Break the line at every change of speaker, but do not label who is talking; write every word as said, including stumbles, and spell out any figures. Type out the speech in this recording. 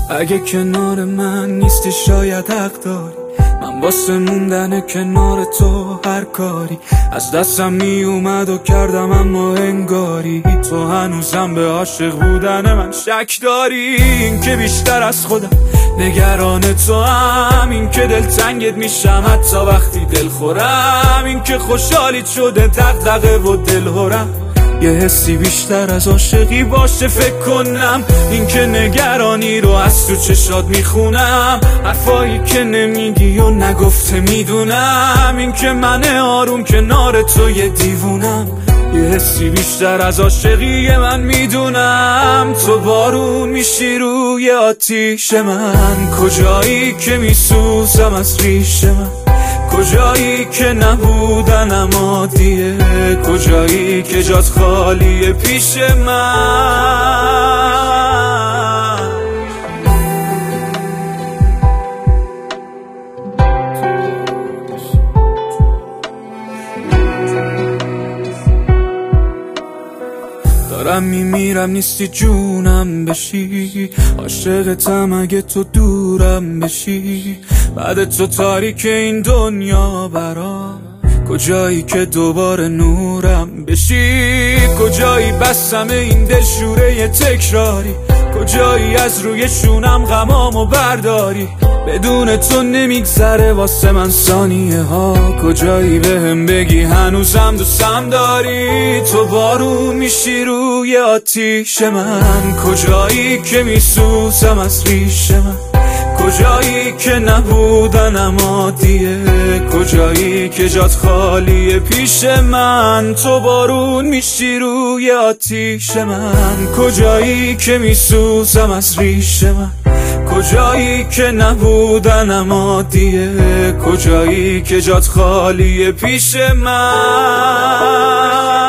اگه کنار من نیستی شاید حق داری، من واسه موندن کنار تو هر کاری از دستم می اومد و کردم اما انگاری تو هنوزم به عاشق بودن من شک داری. این که بیشتر از خودم نگران تو هم، این که دلتنگت میشم حتی وقتی دل خورم، این که خوشحالیت شده دغدغه و دلهرم، یه حسی بیشتر از عاشقی باشه فکر کنم. این که نگرانی رو از تو چشات میخونم، حرفایی که نمیگی و نگفته میدونم، این که من آروم کنار تو یه دیوونم، یه حسی بیشتر از عاشقی من میدونم. تو بارون میشی روی آتیش من، کجایی که میسوزم از ریش من، کجایی که نبودنم عادیه، کجایی که جات خالیه پیش من. دارم میمیرم نیستی جونم بشی، عاشقتم اگه تو دورم بشی، بعد تو تاریک این دنیا برام، کجایی که دوباره نورم بشی، کجایی بسم این دلشوره تکراری، کجایی از روی شونم غمامو برداری، بدون تو نمیگذره واسه من ثانیه ها، کجایی بهم بگی هنوزم دوستم داری. تو بارون میشی روی آتیش من، کجایی که میسوزم از ریش من، کجایی که نبودنم عادیه، کجایی که جات خالیه پیش من. تو بارون میشی روی آتیش من، کجایی که میسوزم از ریش من، کجایی که نبودنم عادیه، کجایی که جات خالیه پیش من.